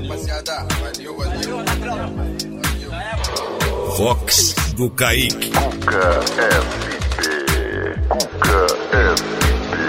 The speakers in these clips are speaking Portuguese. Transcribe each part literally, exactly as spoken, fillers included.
rapaziada. Valeu, valeu. Vox do Kaique. Cuca F P. Cuca F P.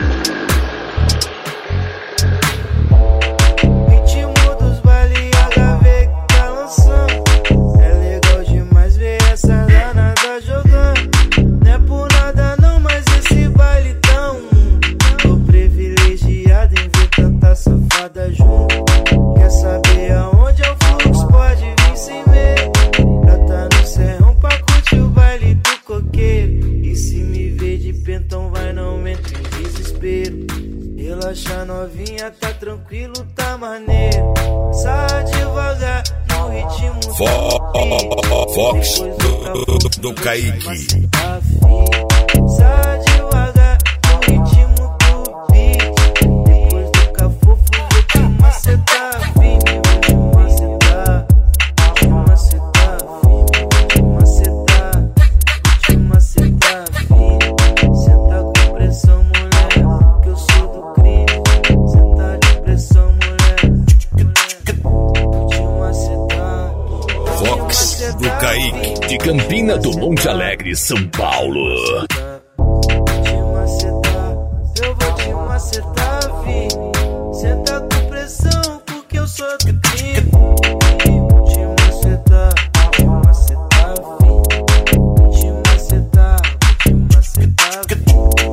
Ritmo dos baile H V que tá lançando. É legal demais ver essa danada jogando. Não é por nada não, mas esse baile tão. Tô privilegiado em ver tanta safada junto. Quer saber aonde é o fluxo? Pode vir sem medo. Pra tá no serrão pra curtir o baile do coqueiro. E se me ver de pentão vai não entre em desespero. Relaxa novinha, tá tranquilo, tá maneiro. Sai devagar no ritmo do beat. Vox do, do, do Kaique. Sai devagar no ritmo do beat. Depois do cafofo vou te macetar firme. Vou te macetar, vou te macetar firme. Vou te macetar, vou te macetar firme. Cê tá com pressão, mulher, que eu sou do crime. Cê tá de pressão, mulher, vou te macetar. Vox do Kaique, de Campina do Monte Alegre, São Paulo. Vou te macetar, eu vou te macetar firme. Cê tá com pressão porque eu sou do crime. Vou te macetar, vou te macetar firme. Vou te macetar, vou te macetar firme.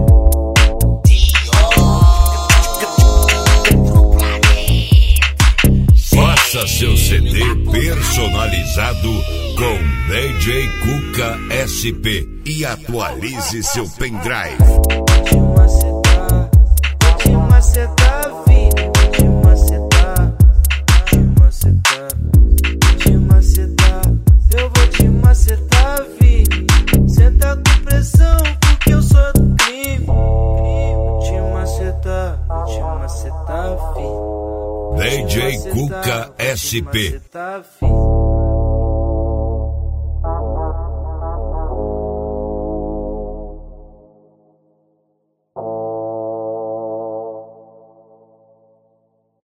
Faça seu C D personalizado com D J Cuca S P e atualize seu pendrive. Vou te macetar, vou te macetar firme. Vou te macetar, vou te macetar, vou te macetar. Eu vou te macetar firme. Cê tá com pressão porque eu sou do crime. Vou te macetar, vou te macetar firme. D J Cuca S P. Macetar firme.